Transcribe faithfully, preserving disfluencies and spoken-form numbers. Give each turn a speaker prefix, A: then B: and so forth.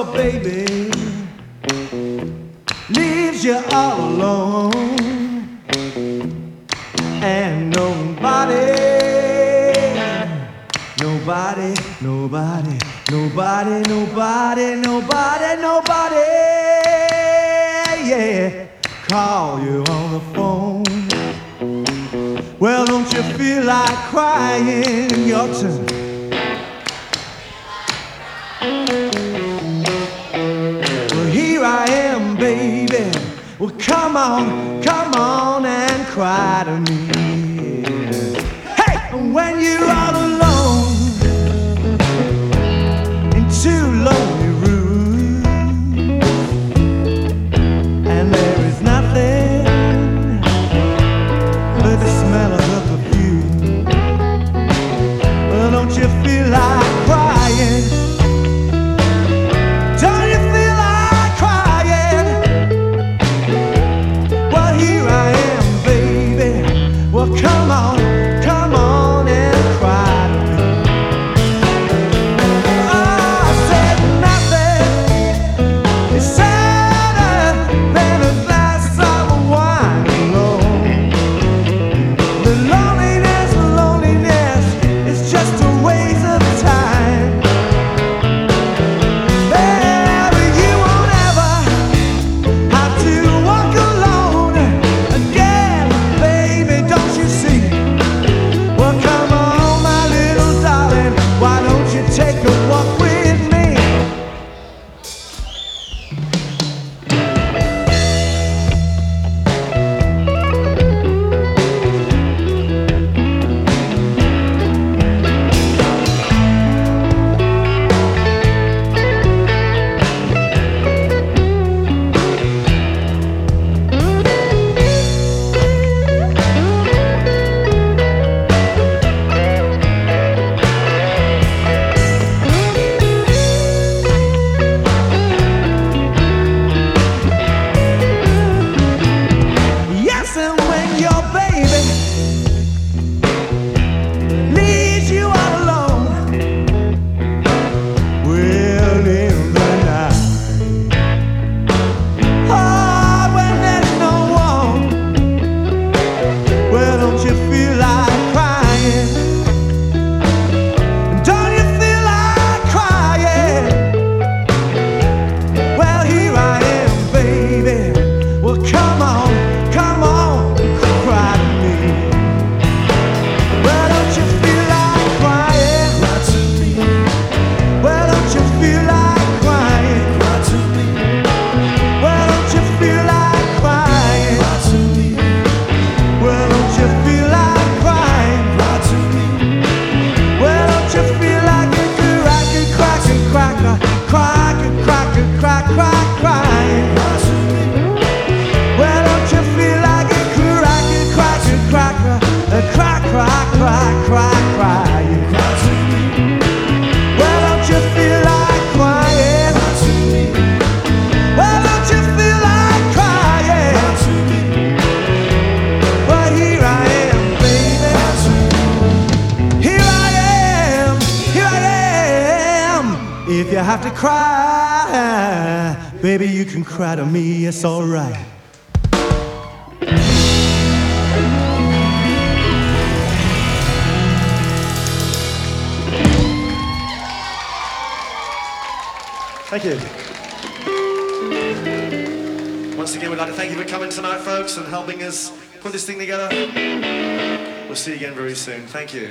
A: your baby leaves you all alone, and nobody, nobody, nobody, nobody, nobody, nobody, nobody, yeah, call you on the phone. Well, don't you feel like crying? Your turn. Well, here I am, baby. Well, come on, come on and cry to me. Hey, when you're all alone in two lonely rooms, and there is nothing but the smell of her perfume. Well, don't you feel like crying? Don't you feel like crying? Well, here I am, baby. Well, come on, come on and cry to me. Oh, I said nothing is sadder than a glass of wine alone. The loneliness, loneliness is just a waste of time. Baby, you won't ever have to walk alone again, baby, don't you see? Well, come on, my little darling, why don't you take a walk with me? Yes, and when your baby leaves you all alone, well, in the night, oh, when there's no one, well, don't you feel like crying? Don't you feel like crying? Well, here I am, baby. Well, come on, come on, cry to me. Well, don't you feel like crying? Cry to me. Well, don't you feel like crying? Cry to me. Well, don't you feel like crying? Cry to me. Well, don't you feel like crying? Cry to me. Well, don't you feel like a cracker, cracker, cracker, cracker, cracker, crack, crack, crying? Cry to me. Well, don't you feel like a cracker, cracker, cracker, a crack, crack, crack, crack, crying? Cry to me. Well, don't you feel like crying? Cry to me. Well, don't you feel like crying? Cry to me. Well, here I am, baby. Cry to me. Here I am, here I am. If you have to cry, baby, you can cry to me, it's alright.
B: Thank you. Once again, we'd like to thank you for coming tonight, folks, and helping us put this thing together. We'll see you again very soon. Thank you.